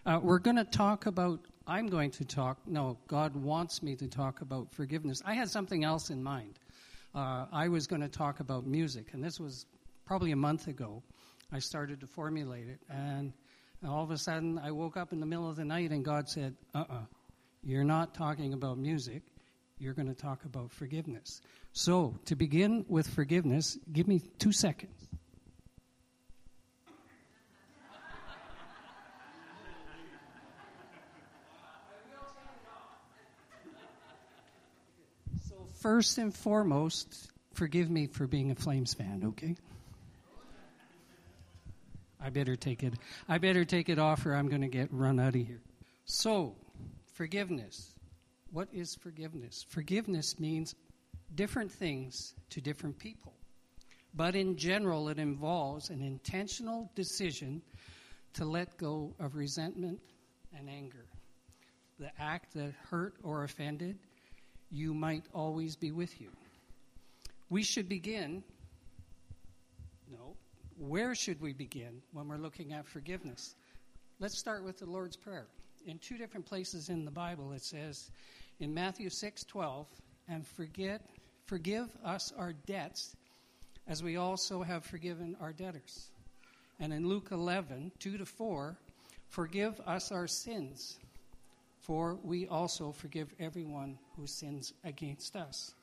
God wants me to talk about forgiveness. I had something else in mind. I was going to talk about music, and this was probably a month ago. I started to formulate it, and all of a sudden I woke up in the middle of the night and God said, you're not talking about music, you're going to talk about forgiveness. So, to begin with forgiveness, give me 2 seconds. So, first and foremost, forgive me for being a Flames fan, okay? I better take it off or I'm going to get run out of here. So, forgiveness. What is forgiveness? Forgiveness means different things to different people. But in general, it involves an intentional decision to let go of resentment and anger. The act that hurt or offended you might always be with you. We should begin... Where should we begin when we're looking at forgiveness? Let's start with the Lord's Prayer. In 2 different places in the Bible, it says in Matthew 6:12, and forgive us our debts as we also have forgiven our debtors. And in Luke 11:2-4, forgive us our sins, for we also forgive everyone who sins against us.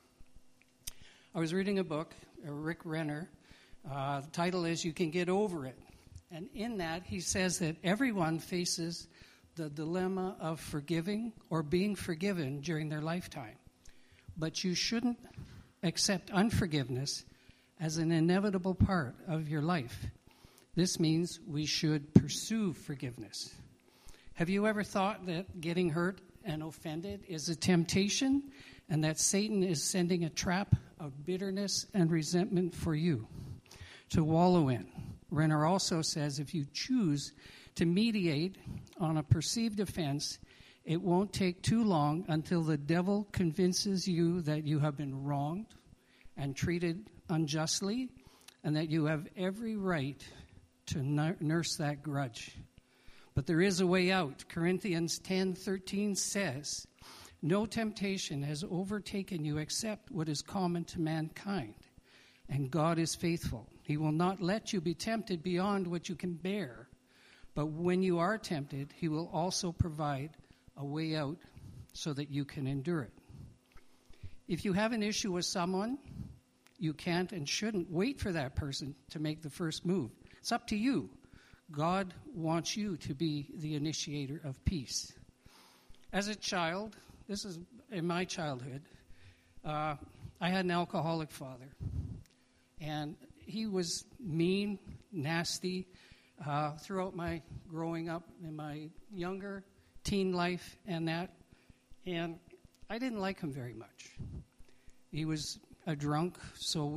I was reading a book, Rick Renner. The title is You Can Get Over It. And in that, he says that everyone faces the dilemma of forgiving or being forgiven during their lifetime. But you shouldn't accept unforgiveness as an inevitable part of your life. This means we should pursue forgiveness. Have you ever thought that getting hurt and offended is a temptation and that Satan is sending a trap of bitterness and resentment for you to wallow in? Renner also says if you choose to mediate on a perceived offense, it won't take too long until the devil convinces you that you have been wronged and treated unjustly and that you have every right to nurse that grudge. But there is a way out. Corinthians 10:13 says, no temptation has overtaken you except what is common to mankind, and God is faithful. He will not let you be tempted beyond what you can bear. But when you are tempted, he will also provide a way out so that you can endure it. If you have an issue with someone, you can't and shouldn't wait for that person to make the first move. It's up to you. God wants you to be the initiator of peace. As a child, this is in my childhood, I had an alcoholic father. And he was mean, nasty, throughout my growing up in my younger teen life and that. And I didn't like him very much. He was a drunk, so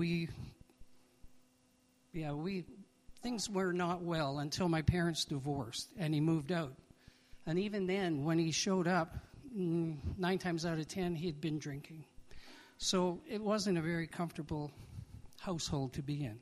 things were not well until my parents divorced and he moved out. And even then, when he showed up, 9 times out of 10, he had been drinking. So it wasn't a very comfortable household to be in.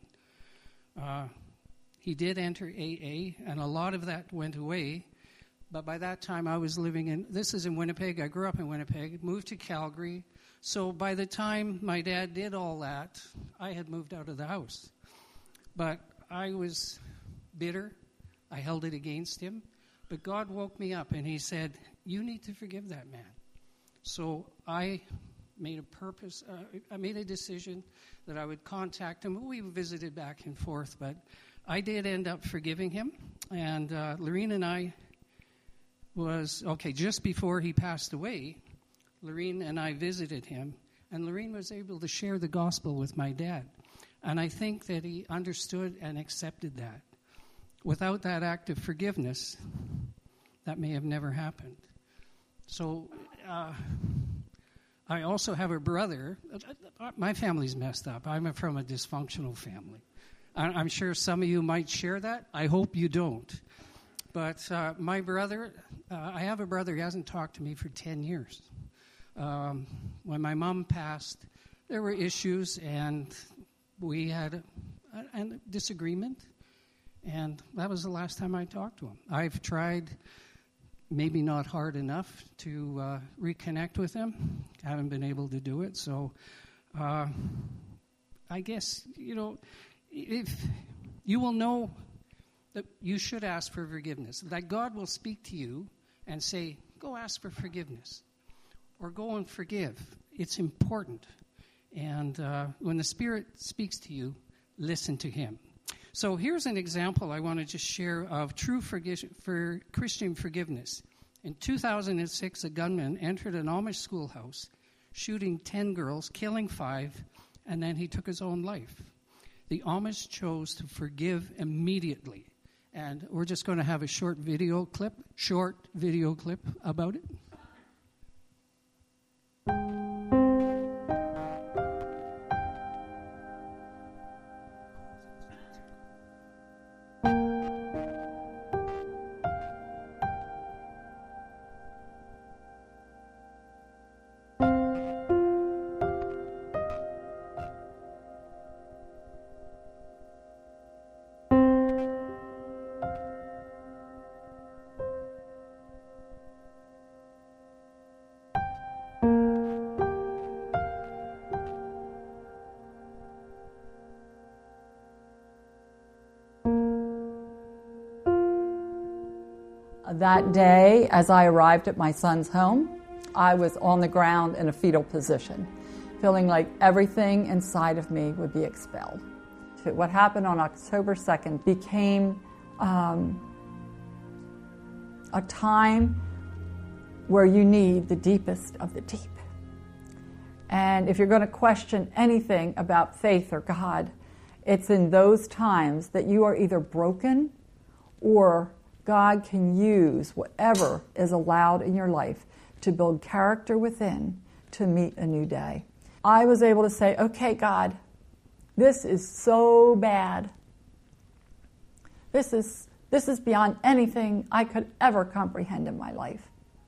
He did enter AA, and a lot of that went away. But by that time, I was living this is in Winnipeg. I grew up in Winnipeg, moved to Calgary. So by the time my dad did all that, I had moved out of the house. But I was bitter. I held it against him. But God woke me up, and he said, you need to forgive that man. So I made a decision that I would contact him. We visited back and forth, but I did end up forgiving him. And Lorene and I just before he passed away, Lorene and I visited him, and Lorene was able to share the gospel with my dad. And I think that he understood and accepted that. Without that act of forgiveness, that may have never happened. So I also have a brother. My family's messed up. I'm from a dysfunctional family. I'm sure some of you might share that. I hope you don't. But my brother, I have a brother. He hasn't talked to me for 10 years. When my mom passed, there were issues, and we had a disagreement. And that was the last time I talked to him. I've tried maybe not hard enough to reconnect with them. Haven't been able to do it. So I guess, if you will know that you should ask for forgiveness, that God will speak to you and say, go ask for forgiveness or go and forgive. It's important. And when the Spirit speaks to you, listen to him. So here's an example I want to just share of true for Christian forgiveness. In 2006, a gunman entered an Amish schoolhouse, shooting 10 girls, killing 5, and then he took his own life. The Amish chose to forgive immediately. And we're just going to have a short video clip about it. That day, as I arrived at my son's home, I was on the ground in a fetal position, feeling like everything inside of me would be expelled. What happened on October 2nd became a time where you need the deepest of the deep. And if you're going to question anything about faith or God, it's in those times that you are either broken or God can use whatever is allowed in your life to build character within to meet a new day. I was able to say, okay, God, this is so bad. This is beyond anything I could ever comprehend in my life.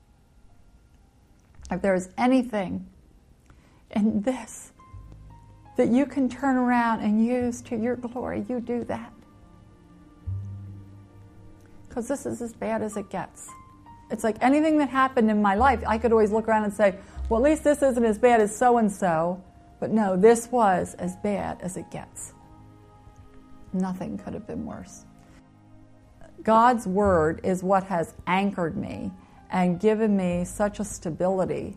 If there's anything in this that you can turn around and use to your glory, you do that. Because this is as bad as it gets. It's like anything that happened in my life, I could always look around and say, well, at least this isn't as bad as so-and-so. But no, this was as bad as it gets. Nothing could have been worse. God's word is what has anchored me and given me such a stability.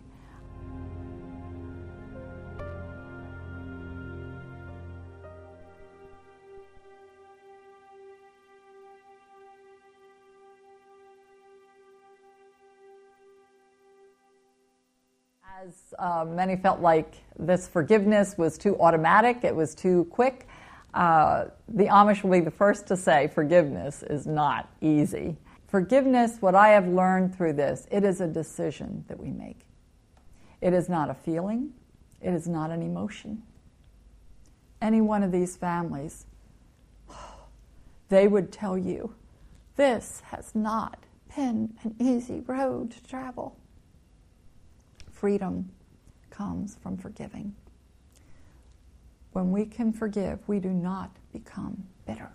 As many felt like this forgiveness was too automatic, it was too quick. The Amish will be the first to say forgiveness is not easy. Forgiveness, what I have learned through this, it is a decision that we make. It is not a feeling. It is not an emotion. Any one of these families, they would tell you, this has not been an easy road to travel. Freedom comes from forgiving. When we can forgive, we do not become bitter.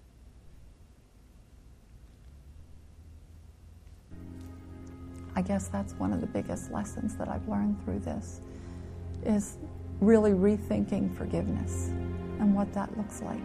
I guess that's one of the biggest lessons that I've learned through this, is really rethinking forgiveness and what that looks like.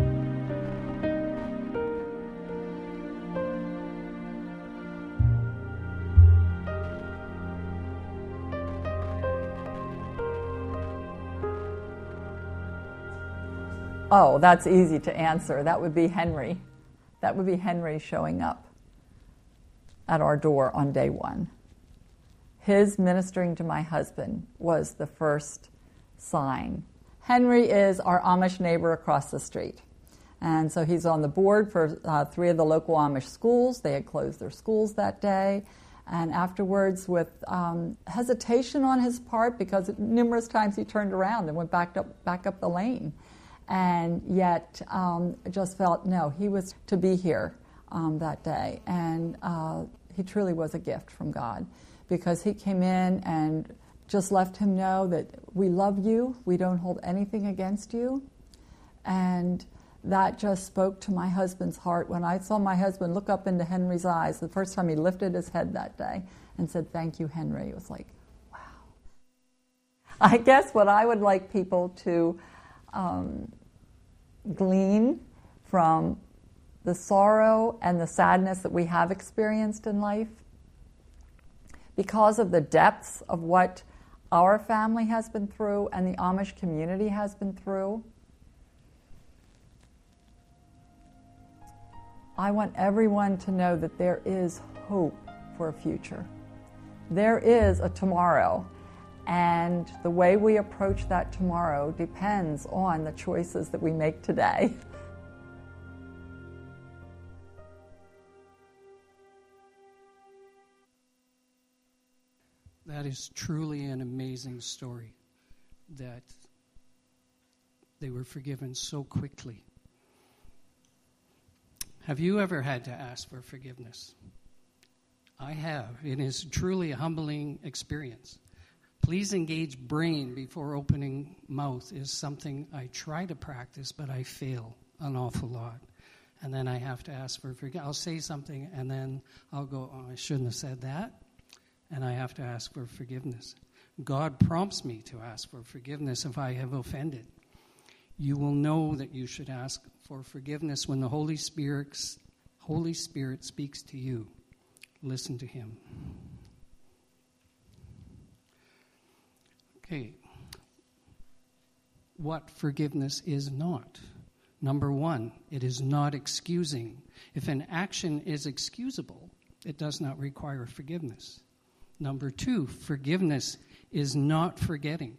Oh, that's easy to answer. That would be Henry. That would be Henry showing up at our door on day one. His ministering to my husband was the first sign. Henry is our Amish neighbor across the street. And so he's on the board for 3 of the local Amish schools. They had closed their schools that day. And afterwards, with hesitation on his part, because numerous times he turned around and went back up the lane. And yet just felt, no, he was to be here that day. And he truly was a gift from God, because he came in and just left him know that we love you, we don't hold anything against you, and that just spoke to my husband's heart. When I saw my husband look up into Henry's eyes, the first time he lifted his head that day and said, "Thank you, Henry," it was like, wow. I guess what I would like people to glean from the sorrow and the sadness that we have experienced in life, because of the depths of what our family has been through and the Amish community has been through, I want everyone to know that there is hope for a future. There is a tomorrow, and the way we approach that tomorrow depends on the choices that we make today. That is truly an amazing story, that they were forgiven so quickly. Have you ever had to ask for forgiveness? I have. It is truly a humbling experience. Please engage brain before opening mouth is something I try to practice, but I fail an awful lot. And then I have to ask for forgiveness. I'll say something, and then I'll go, "Oh, I shouldn't have said that." And I have to ask for forgiveness. God prompts me to ask for forgiveness if I have offended. You will know that you should ask for forgiveness when the Holy Spirit speaks to you. Listen to him. Okay. What forgiveness is not. Number one, it is not excusing. If an action is excusable, it does not require forgiveness. Number two, forgiveness is not forgetting.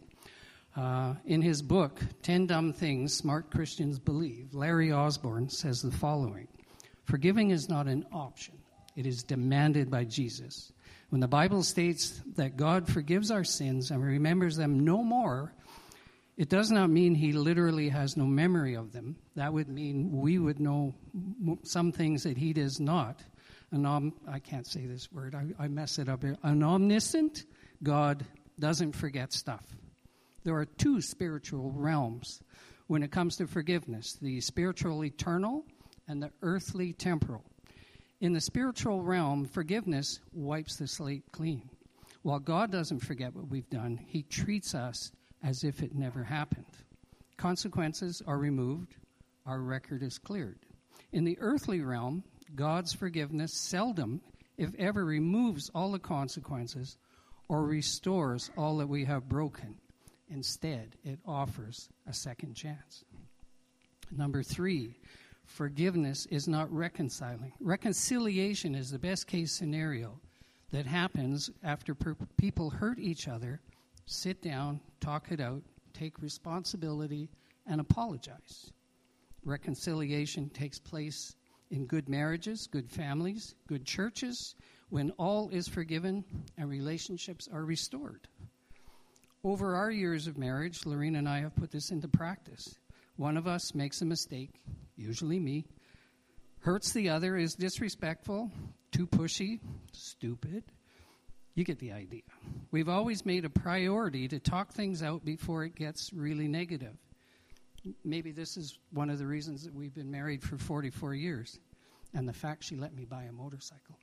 In his book, 10 Dumb Things Smart Christians Believe, Larry Osborne says the following: forgiving is not an option. It is demanded by Jesus. When the Bible states that God forgives our sins and remembers them no more, it does not mean he literally has no memory of them. That would mean we would know some things that he does not. I can't say this word. I mess it up here. An omniscient God doesn't forget stuff. There are two spiritual realms when it comes to forgiveness: the spiritual eternal and the earthly temporal. In the spiritual realm, forgiveness wipes the slate clean. While God doesn't forget what we've done, he treats us as if it never happened. Consequences are removed. Our record is cleared. In the earthly realm, God's forgiveness seldom, if ever, removes all the consequences or restores all that we have broken. Instead, it offers a second chance. Number three, forgiveness is not reconciling. Reconciliation is the best case scenario that happens after people hurt each other, sit down, talk it out, take responsibility, and apologize. Reconciliation takes place in good marriages, good families, good churches, when all is forgiven and relationships are restored. Over our years of marriage, Lorena and I have put this into practice. One of us makes a mistake, usually me, hurts the other, is disrespectful, too pushy, stupid. You get the idea. We've always made a priority to talk things out before it gets really negative. Maybe this is one of the reasons that we've been married for 44 years, and the fact she let me buy a motorcycle.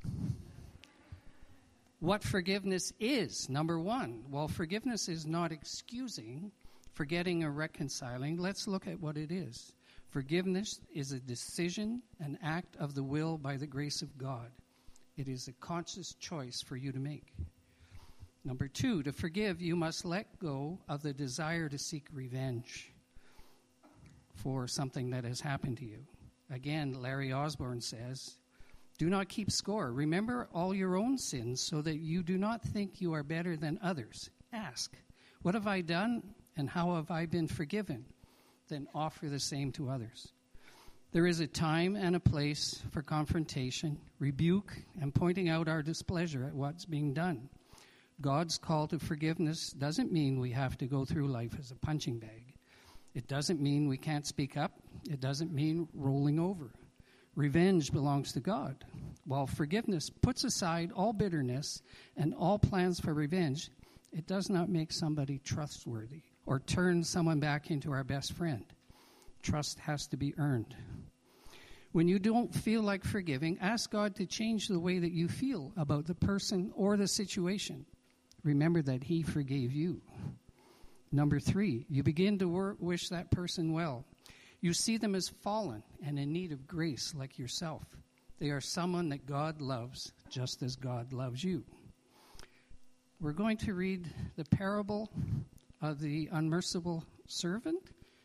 What forgiveness is, number one. While forgiveness is not excusing, forgetting, or reconciling, let's look at what it is. Forgiveness is a decision, an act of the will by the grace of God. It is a conscious choice for you to make. Number two, to forgive, you must let go of the desire to seek revenge for something that has happened to you. Again, Larry Osborne says, do not keep score. Remember all your own sins so that you do not think you are better than others. Ask, what have I done and how have I been forgiven? Then offer the same to others. There is a time and a place for confrontation, rebuke, and pointing out our displeasure at what's being done. God's call to forgiveness doesn't mean we have to go through life as a punching bag. It doesn't mean we can't speak up. It doesn't mean rolling over. Revenge belongs to God. While forgiveness puts aside all bitterness and all plans for revenge, it does not make somebody trustworthy or turn someone back into our best friend. Trust has to be earned. When you don't feel like forgiving, ask God to change the way that you feel about the person or the situation. Remember that He forgave you. Number 3, you begin to wish that person well. You see them as fallen and in need of grace like yourself. They are someone that God loves just as God loves you. We're going to read the parable of the unmerciful servant.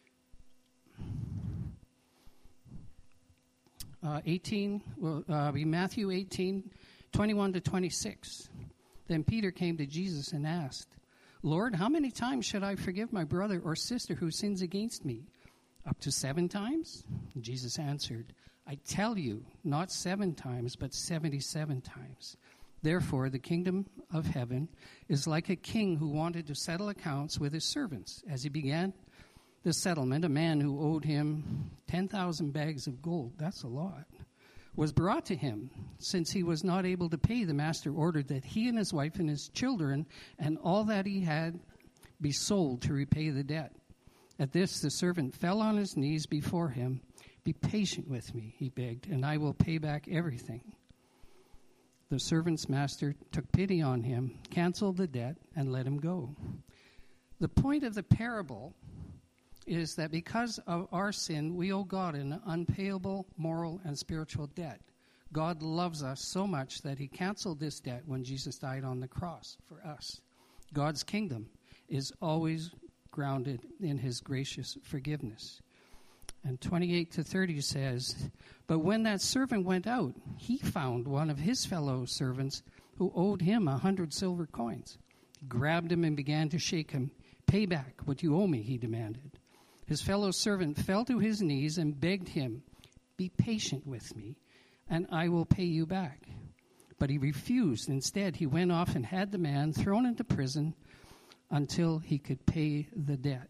Matthew 18, 21 to 26. Then Peter came to Jesus and asked, Lord, how many times should I forgive my brother or sister who sins against me? Up to 7 times? Jesus answered, I tell you, not 7 times, but 77 times. Therefore, the kingdom of heaven is like a king who wanted to settle accounts with his servants. As he began the settlement, a man who owed him 10,000 bags of gold, that's a lot, was brought to him. Since he was not able to pay, the master ordered that he and his wife and his children and all that he had be sold to repay the debt. At this, the servant fell on his knees before him. Be patient with me, he begged, and I will pay back everything. The servant's master took pity on him, canceled the debt, and let him go. The point of the parable is that because of our sin, we owe God an unpayable moral and spiritual debt. God loves us so much that He canceled this debt when Jesus died on the cross for us. God's kingdom is always grounded in His gracious forgiveness. And 28 to 30 says, But when that servant went out, he found one of his fellow servants who owed him 100 silver coins. He grabbed him and began to shake him. Pay back what you owe me, he demanded. His fellow servant fell to his knees and begged him, Be patient with me, and I will pay you back. But he refused. Instead, he went off and had the man thrown into prison until he could pay the debt.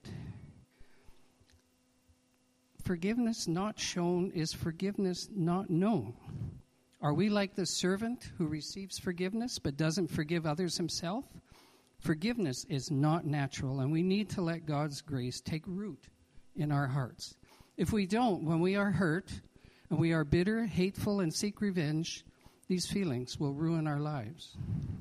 Forgiveness not shown is forgiveness not known. Are we like the servant who receives forgiveness but doesn't forgive others himself? Forgiveness is not natural, and we need to let God's grace take root in our hearts. If we don't, when we are hurt and we are bitter, hateful, and seek revenge, these feelings will ruin our lives.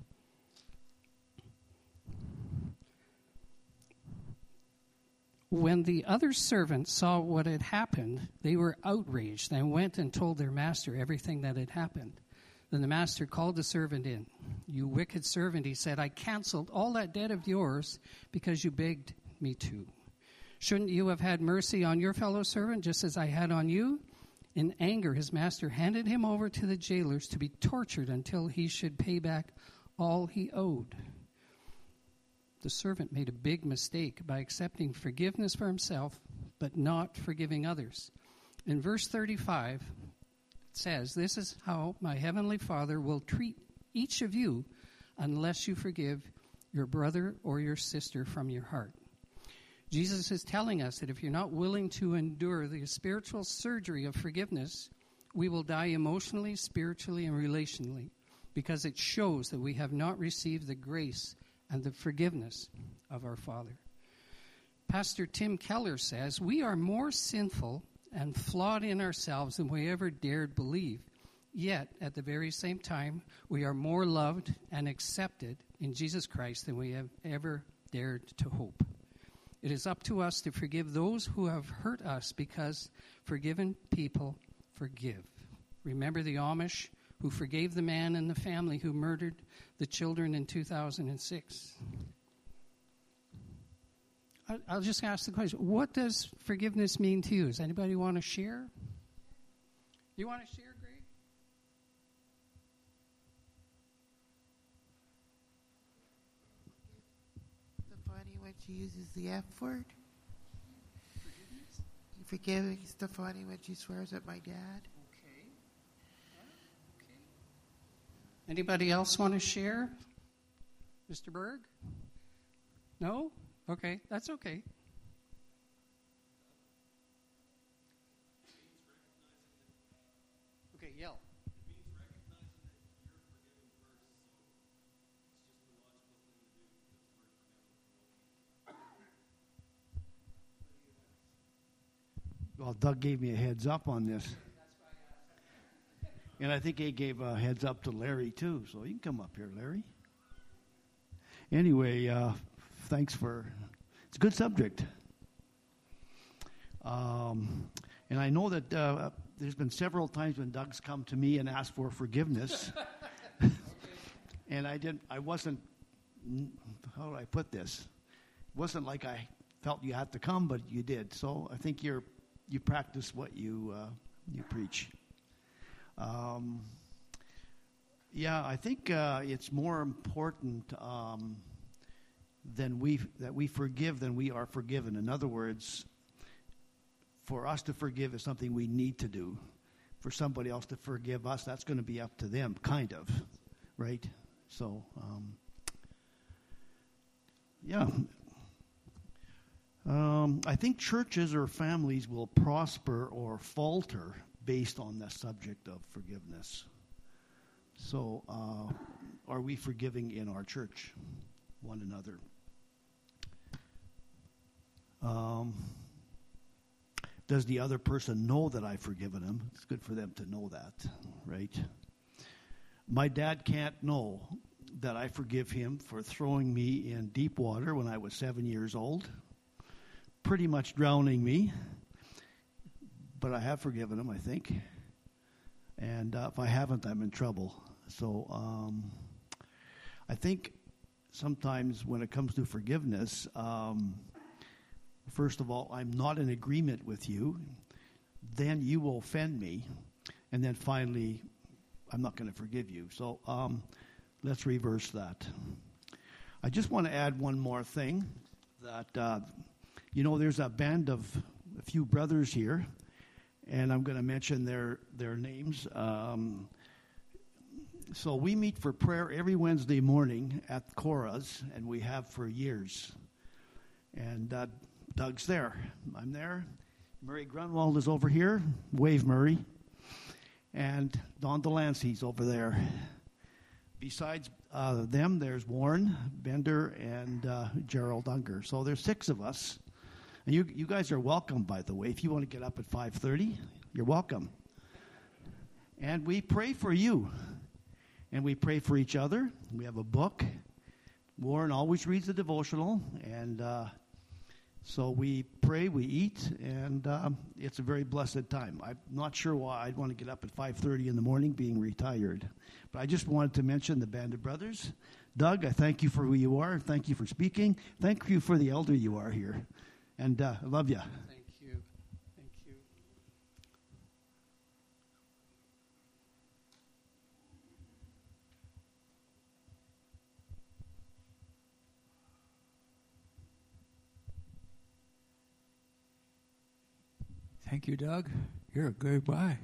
When the other servants saw what had happened, they were outraged and went and told their master everything that had happened. Then the master called the servant in. You wicked servant, he said, I canceled all that debt of yours because you begged me to. Shouldn't you have had mercy on your fellow servant just as I had on you? In anger, his master handed him over to the jailers to be tortured until he should pay back all he owed. The servant made a big mistake by accepting forgiveness for himself, but not forgiving others. In verse 35, it says, This is how my heavenly Father will treat each of you unless you forgive your brother or your sister from your heart. Jesus is telling us that if you're not willing to endure the spiritual surgery of forgiveness, we will die emotionally, spiritually, and relationally, because it shows that we have not received the grace and the forgiveness of our Father. Pastor Tim Keller says, We are more sinful and flawed in ourselves than we ever dared believe. Yet, at the very same time, we are more loved and accepted in Jesus Christ than we have ever dared to hope. It is up to us to forgive those who have hurt us because forgiven people forgive. Remember the Amish who forgave the man and the family who murdered the children in 2006. I'll just ask the question, what does forgiveness mean to you? Does anybody want to share? You want to share, Greg? Stefani, when she uses the F word. Forgiving Stefani when she swears at my dad. Anybody else want to share? Mr. Berg? No? Okay, that's okay. Okay, yell. Well, Doug gave me a heads up on this. And I think he gave a heads up to Larry, too. So you can come up here, Larry. Anyway, thanks for... It's a good subject. And I know that there's been several times when Doug's come to me and asked for forgiveness. And I wasn't... How do I put this? It wasn't like I felt you had to come, but you did. So I think you practice what you preach. I think it's more important that we forgive than we are forgiven. In other words, for us to forgive is something we need to do. For somebody else to forgive us, that's going to be up to them, kind of, right? So, I think churches or families will prosper or falter based on the subject of forgiveness. So, are we forgiving in our church one another? Does the other person know that I've forgiven him? It's good for them to know that, right? My dad can't know that I forgive him for throwing me in deep water when I was 7 years old, pretty much drowning me. But I have forgiven him, I think. And if I haven't, I'm in trouble. So I think sometimes when it comes to forgiveness, first of all, I'm not in agreement with you. Then you will offend me. And then finally, I'm not going to forgive you. So let's reverse that. I just want to add one more thing. That, there's a band of a few brothers here. And I'm going to mention their names. So we meet for prayer every Wednesday morning at Cora's, and we have for years. And Doug's there. I'm there. Murray Grunwald is over here. Wave, Murray. And Don Delancey's over there. Besides them, there's Warren Bender and Gerald Unger. So there's 6 of us. And you guys are welcome, by the way. If you want to get up at 5:30, you're welcome. And we pray for you. And we pray for each other. We have a book. Warren always reads the devotional. And so we pray, we eat, and it's a very blessed time. I'm not sure why I'd want to get up at 5:30 in the morning being retired. But I just wanted to mention the Band of Brothers. Doug, I thank you for who you are. Thank you for speaking. Thank you for the elder you are here. And I love you. Thank you. Thank you. Thank you, Doug. You're a good guy.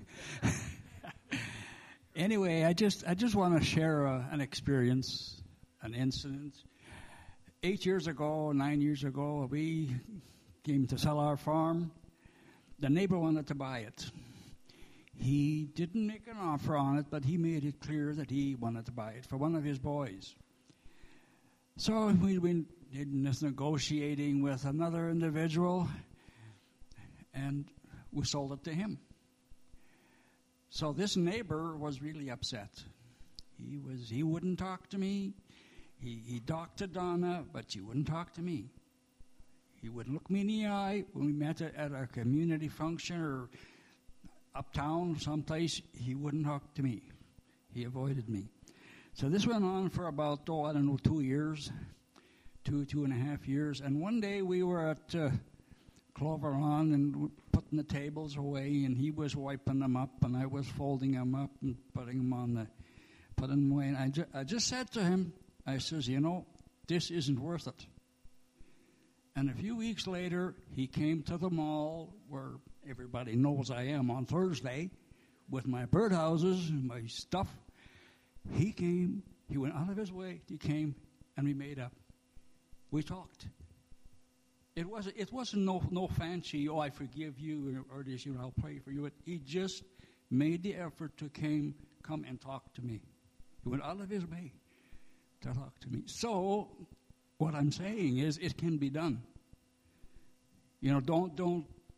Anyway, I just want to share an experience, an incident. 8 years ago, 9 years ago, we came to sell our farm. The neighbor wanted to buy it. He didn't make an offer on it, but he made it clear that he wanted to buy it for one of his boys. So we did this negotiating with another individual, and we sold it to him. So this neighbor was really upset. He wouldn't talk to me. He talked to Donna, but she wouldn't talk to me. He wouldn't look me in the eye when we met at a community function or uptown someplace. He wouldn't talk to me. He avoided me. So this went on for about, 2 years, 2.5 years. And one day we were at Clover Lawn and putting the tables away, and he was wiping them up, and I was folding them up and putting them away. And I just said to him, I says, this isn't worth it. And a few weeks later, he came to the mall where everybody knows I am on Thursday with my birdhouses and my stuff. He came, he went out of his way, he came, and we made up. We talked. It wasn't no fancy, I forgive you, or this, I'll pray for you. He just made the effort to come and talk to me. He went out of his way to talk to me. So, what I'm saying is, it can be done. Don't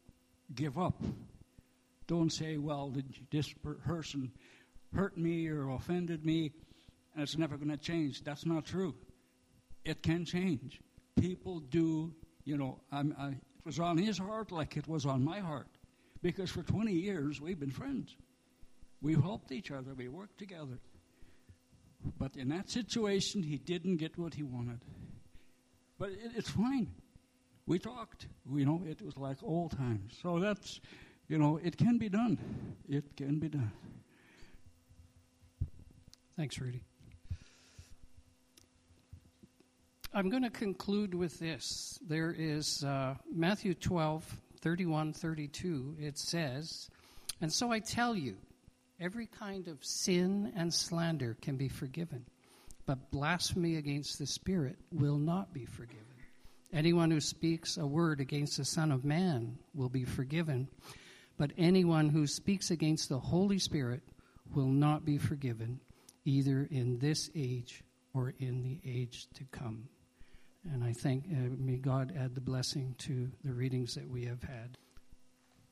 give up. Don't say, well, this person hurt me or offended me, and it's never going to change. That's not true. It can change. People do, it was on his heart like it was on my heart. Because for 20 years, we've been friends. We helped each other. We worked together. But in that situation, he didn't get what he wanted. But it's fine. We talked. It was like old times. So that's, it can be done. It can be done. Thanks, Rudy. I'm going to conclude with this. There is Matthew 12:31-32. It says, "And so I tell you, every kind of sin and slander can be forgiven, but blasphemy against the Spirit will not be forgiven. Anyone who speaks a word against the Son of Man will be forgiven, but anyone who speaks against the Holy Spirit will not be forgiven, either in this age or in the age to come." And I thank, may God add the blessing to the readings that we have had.